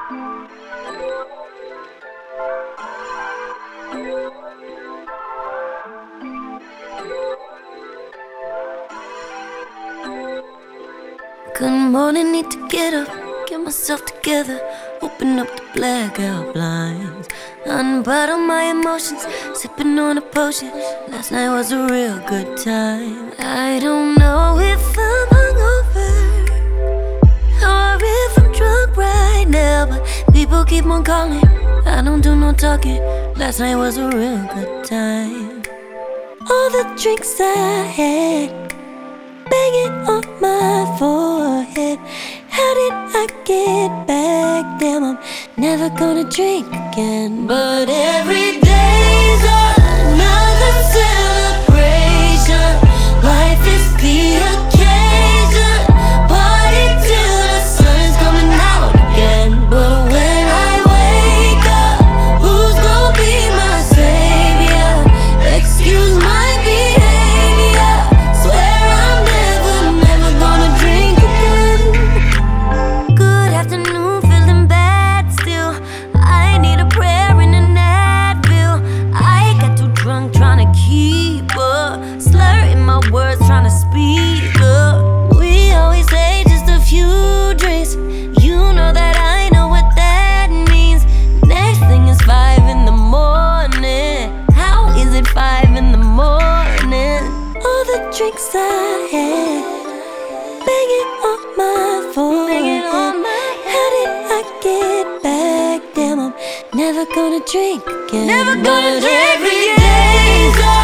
Good morning, need to get up, get myself together, open up the blackout blinds, unbottle my emotions, sipping on a potion. Last night was a real good time. I don't know if I'm hungover or if I'm drunk right now, but people keep on calling, I don't do no talking. Last night was a real good time. All the drinks I had, banging on my forehead. How did I get back? Damn, I'm never gonna drink again. But every day's another celebration. Life is the occasion. Party till the sun's coming out again. But when I wake up, who's gonna be my savior? Excuse my behavior. Swear I'm never gonna drink again. Good afternoon, feeling bad still. I need a prayer and an Advil. I got too drunk trying to keep up, slurring my words trying to speak up. We always say just a few drinks. You know that I know what that means. Next thing is 5 in the morning. How is it 5 in the morning? All the drinks I had, banging on my forehead. How did I get back? Damn, I'm never gonna drink again. Never gonna drink again. Every day's